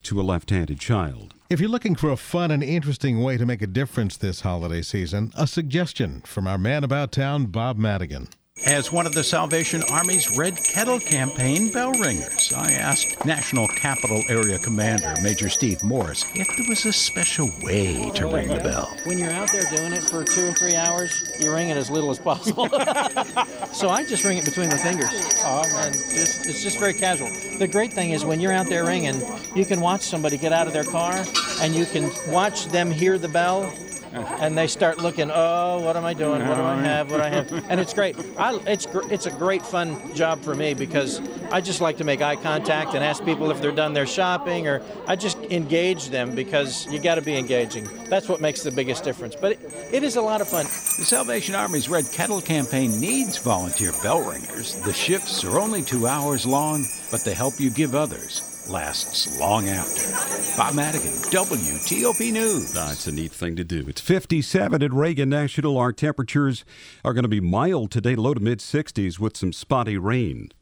to a left-handed child. If you're looking for a fun and interesting way to make a difference this holiday season, a suggestion from our man about town, Bob Madigan. As one of the Salvation Army's Red Kettle Campaign bell ringers, I asked National Capital Area Commander Major Steve Morris if there was a special way to ring the bell. When you're out there doing it for 2 or 3 hours, you ring it as little as possible. So I just ring it between the fingers. And it's just very casual. The great thing is when you're out there ringing, you can watch somebody get out of their car and you can watch them hear the bell. And they start looking, oh, what am I doing? What do I have? What do I have? And it's great. It's a great fun job for me because I just like to make eye contact and ask people if they're done their shopping, or I just engage them because you got to be engaging. That's what makes the biggest difference. But it is a lot of fun. The Salvation Army's Red Kettle Campaign needs volunteer bell ringers. The shifts are only 2 hours long, but the help you give others lasts long after. Bob Madigan, WTOP News. That's a neat thing to do. It's 57 at Reagan National. Our temperatures are going to be mild today, low to mid-60s with some spotty rain.